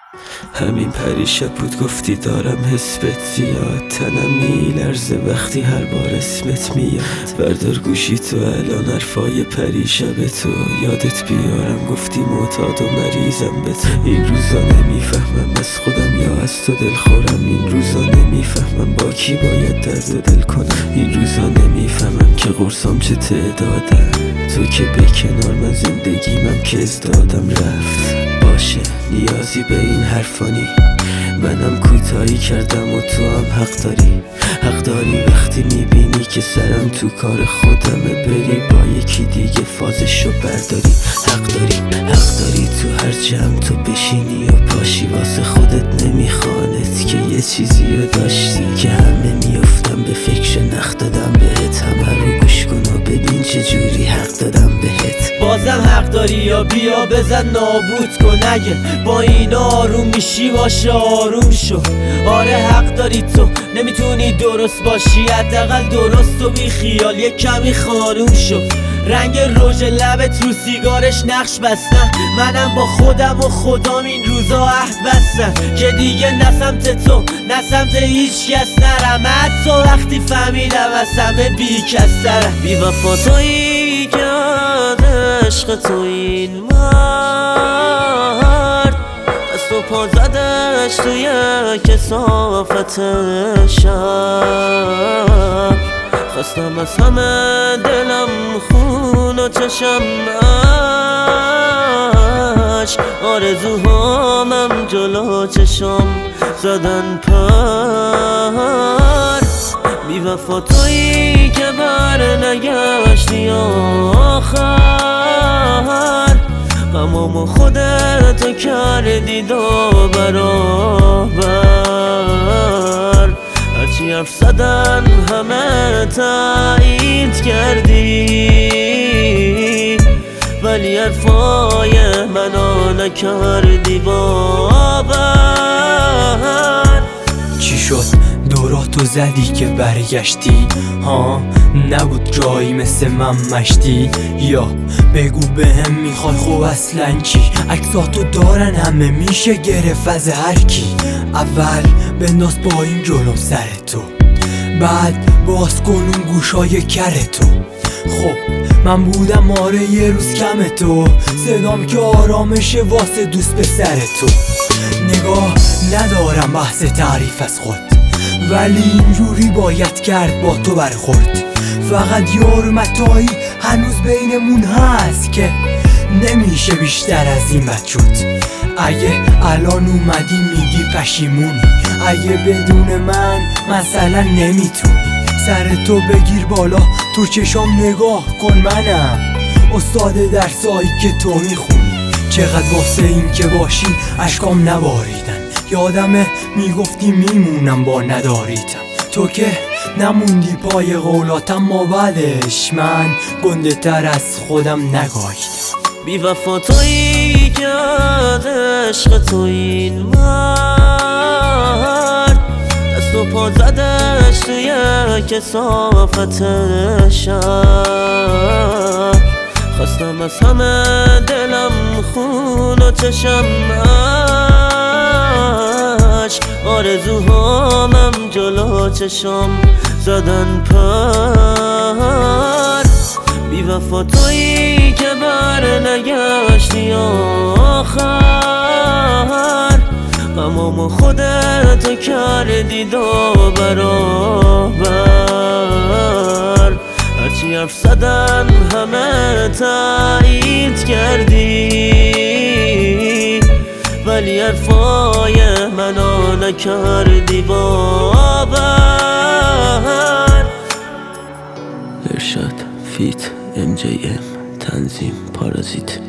همین پریشب بود گفتی دارم حسبت زیاد، تنم میلرزه وقتی هر بار اسمت میاد. بردار گوشی تو الان حرفای پریشب تو یادت بیارم، گفتی معتاد و مریضم به تو. این روزا نمیفهمم از خودم یا از تو دلخورم، این روزا نمیفهمم با کی باید درد و دل کنم، این روزا نمیفهمم که قرصام چه تعدادن. تو که به کنار من زندگیمم که ازدادم رفت. باشه نیازی به این حرفانی، منم کوتاهی کردم و تو هم حق داری وقتی میبینی که سرم تو کار خودمه، بری با یکی دیگه فازشو برداری. حق داری تو هر جمع تو بشینی و پاشی، واسه خودت نمیخوانت که یه چیزی رو داشتی که همه میافتم به فکر نخ دادم بهت. همه رو گوش کن و ببین چه جوری حق دادم بهت. بازم حق داری یا بیا بزن نابود کن، اگه با این آروم میشی باشه آروم شو. آره حق داری تو نمیتونی درست باشی، حداقل درست و بی خیال یه کمی خانوم شو. رنگ رژ لبت رو سیگارش نقش بستن، منم با خودم و خدام این روزا عهد بستن که دیگه نه سمت تو نه سمت هیچ کس نرم. حتی وقتی فهمیدم از همه بی کس ترم. بی وفا تویی که عشق تو این مرد دست و پا زدش توی کثافت شب. خواستم از همه دلم خون و چشم عشق، آرزوهامم جلو چشم زدن پر. بی وفا تویی که بر نگشتی آخر، غمامو خودت کردی دو برابر. هرچی حرف زدن همه تایید کردی، ولی حرفای منو نکردی باور. چی شد دوراتو زدی که برگشتی؟ ها نبود جایی مثل من مشتی؟ یا بگو بهم میخوای خوب اصلا چی؟ عکساتو دارن همه میشه گرفت از هر کی. اول بنداز با این جلوم سر تو، بعد باز کن اون گوشای کر تو. خب من بودم آره یه روز کم تو، صدام که آرامشه واسه دوست به سر تو. نگاه ندارم بحث تعریف از خود، ولی اینجوری باید کرد با تو برخورد. فقط یه حرمتایی هنوز بینمون هست که نمیشه بیشتر از این بد شد. اگه الان اومدی میگی پشیمونی، اگه بدون من مثلا نمیتونی. سر تو بگیر بالا تو چشام نگاه کن، منم استاد درسایی که تو میخونی. چقدر واسه این که باشی اشکام نباریدن، یادمه میگفتی میمونم با نداریتم. تو که نموندی پای قولاتم، ما بعدش من گنده تر از خودم نگاهیدم. بی وفا تویی که عشق تو این مرد دست و پا زدش توی کثافت شب. خواستم از همه دلم خون و چشم عشق، آرزوهامم جلو چشم زدن پر. بی وفا تویی که بر نگشتی آخر، غمامو خودت کردی دو برابر. هرچی حرف زدن همه تایید کردی، ولی حرفای منو نکردی باور. ارشاد فیت MJM تنظیم پارازیت.